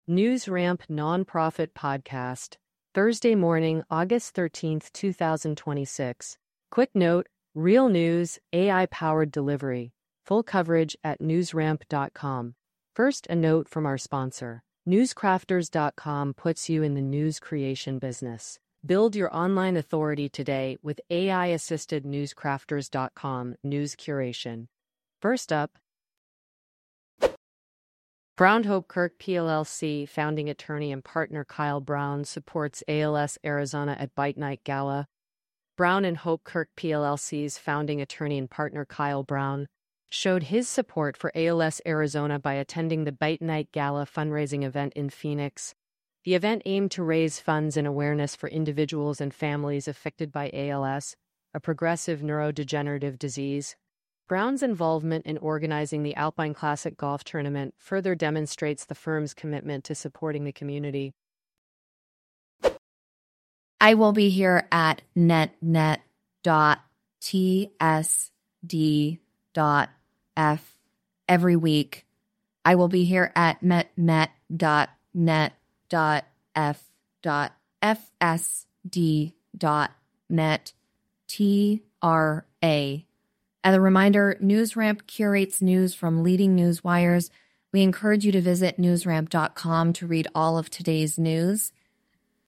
NewsRamp Nonprofit Podcast, Thursday morning, August 13th, 2026. Quick note, real news, AI-powered delivery. Full coverage at newsramp.com. First, a note from our sponsor. Newscrafters.com puts you in the news creation business. Build your online authority today with AI-assisted newscrafters.com news curation. First up, Brown Hope Kirk PLLC founding attorney and partner Kyle Brown supports ALS Arizona at Bite Night Gala. Brown and Hope Kirk PLLC's founding attorney and partner Kyle Brown showed his support for ALS Arizona by attending the Bite Night Gala fundraising event in Phoenix. The event aimed to raise funds and awareness for individuals and families affected by ALS, a progressive neurodegenerative disease. Brown's involvement in organizing the Alpine Classic golf tournament further demonstrates the firm's commitment to supporting the community. I will be here at netnet.tsd.f every week. I will be here at netnet.net.fsd.net TRA. As a reminder, NewsRamp curates news from leading news wires. We encourage you to visit newsramp.com to read all of today's news.